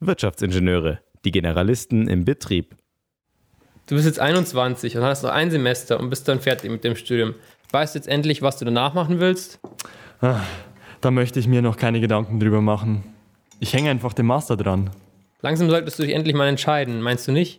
Wirtschaftsingenieure, die Generalisten im Betrieb. Du bist jetzt 21 und hast noch ein Semester und bist dann fertig mit dem Studium. Weißt du jetzt endlich, was du danach machen willst? Da möchte ich mir noch keine Gedanken drüber machen. Ich hänge einfach dem Master dran. Langsam solltest du dich endlich mal entscheiden, meinst du nicht?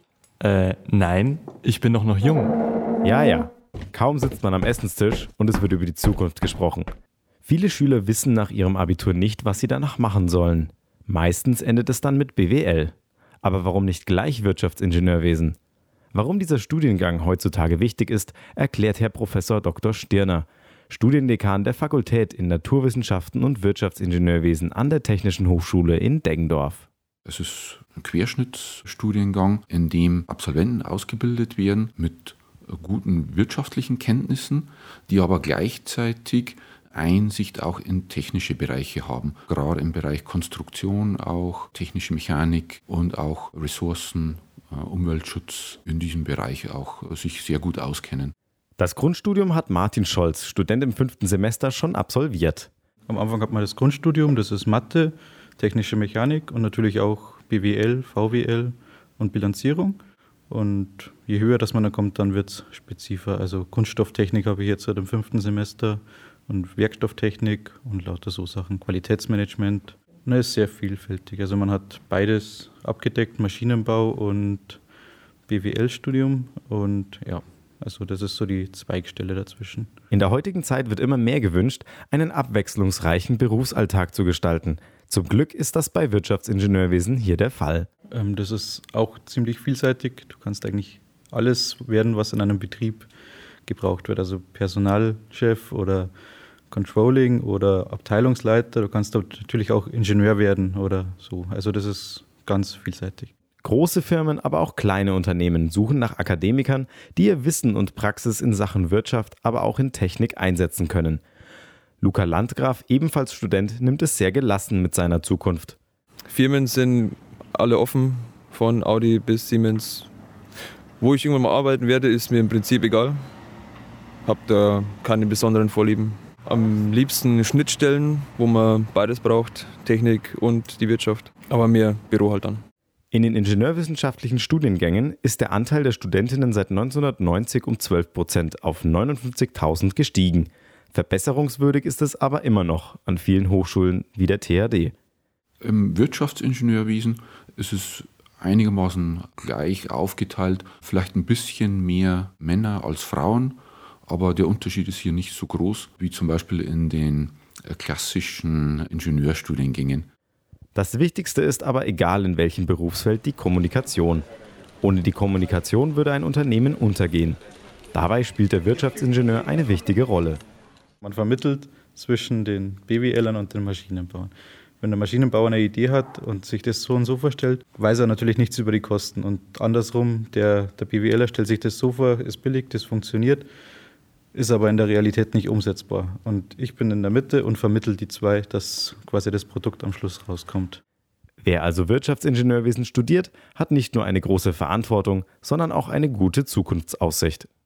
Nein, ich bin doch noch jung. Ja. Kaum sitzt man am Essenstisch und es wird über die Zukunft gesprochen. Viele Schüler wissen nach ihrem Abitur nicht, was sie danach machen sollen. Meistens endet es dann mit BWL. Aber warum nicht gleich Wirtschaftsingenieurwesen? Warum dieser Studiengang heutzutage wichtig ist, erklärt Herr Prof. Dr. Stirner, Studiendekan der Fakultät in Naturwissenschaften und Wirtschaftsingenieurwesen an der Technischen Hochschule in Deggendorf. Es ist ein Querschnittsstudiengang, in dem Absolventen ausgebildet werden mit guten wirtschaftlichen Kenntnissen, die aber gleichzeitig Einsicht auch in technische Bereiche haben. Gerade im Bereich Konstruktion, auch technische Mechanik und auch Ressourcen, Umweltschutz in diesem Bereich auch sich sehr gut auskennen. Das Grundstudium hat Martin Scholz, Student im 5. Semester, schon absolviert. Am Anfang hat man das Grundstudium, das ist Mathe, technische Mechanik und natürlich auch BWL, VWL und Bilanzierung. Und je höher das man da kommt, dann wird es spezifischer. Also Kunststofftechnik habe ich jetzt seit dem 5. Semester und Werkstofftechnik und lauter so Sachen, Qualitätsmanagement. Und es ist sehr vielfältig. Also man hat beides abgedeckt, Maschinenbau und BWL-Studium. Und ja, also das ist so die Zweigstelle dazwischen. In der heutigen Zeit wird immer mehr gewünscht, einen abwechslungsreichen Berufsalltag zu gestalten. Zum Glück ist das bei Wirtschaftsingenieurwesen hier der Fall. Das ist auch ziemlich vielseitig. Du kannst eigentlich alles werden, was in einem Betrieb gebraucht wird. Also Personalchef oder Controlling oder Abteilungsleiter. Du kannst natürlich auch Ingenieur werden oder so. Also das ist ganz vielseitig. Große Firmen, aber auch kleine Unternehmen suchen nach Akademikern, die ihr Wissen und Praxis in Sachen Wirtschaft, aber auch in Technik einsetzen können. Luca Landgraf, ebenfalls Student, nimmt es sehr gelassen mit seiner Zukunft. Firmen sind alle offen, von Audi bis Siemens. Wo ich irgendwann mal arbeiten werde, ist mir im Prinzip egal. Habe da keine besonderen Vorlieben. Am liebsten Schnittstellen, wo man beides braucht, Technik und die Wirtschaft. Aber mehr Büro halt dann. In den ingenieurwissenschaftlichen Studiengängen ist der Anteil der Studentinnen seit 1990 um 12% auf 59.000 gestiegen. Verbesserungswürdig ist es aber immer noch an vielen Hochschulen wie der THD. Im Wirtschaftsingenieurwesen ist es einigermaßen gleich aufgeteilt, vielleicht ein bisschen mehr Männer als Frauen, aber der Unterschied ist hier nicht so groß wie zum Beispiel in den klassischen Ingenieurstudiengängen. Das Wichtigste ist aber, egal in welchem Berufsfeld, die Kommunikation. Ohne die Kommunikation würde ein Unternehmen untergehen. Dabei spielt der Wirtschaftsingenieur eine wichtige Rolle. Man vermittelt zwischen den BWLern und den Maschinenbauern. Wenn der Maschinenbauer eine Idee hat und sich das so und so vorstellt, weiß er natürlich nichts über die Kosten. Und andersrum, der BWLer stellt sich das so vor, ist billig, das funktioniert, ist aber in der Realität nicht umsetzbar. Und ich bin in der Mitte und vermittle die zwei, dass quasi das Produkt am Schluss rauskommt. Wer also Wirtschaftsingenieurwesen studiert, hat nicht nur eine große Verantwortung, sondern auch eine gute Zukunftsaussicht.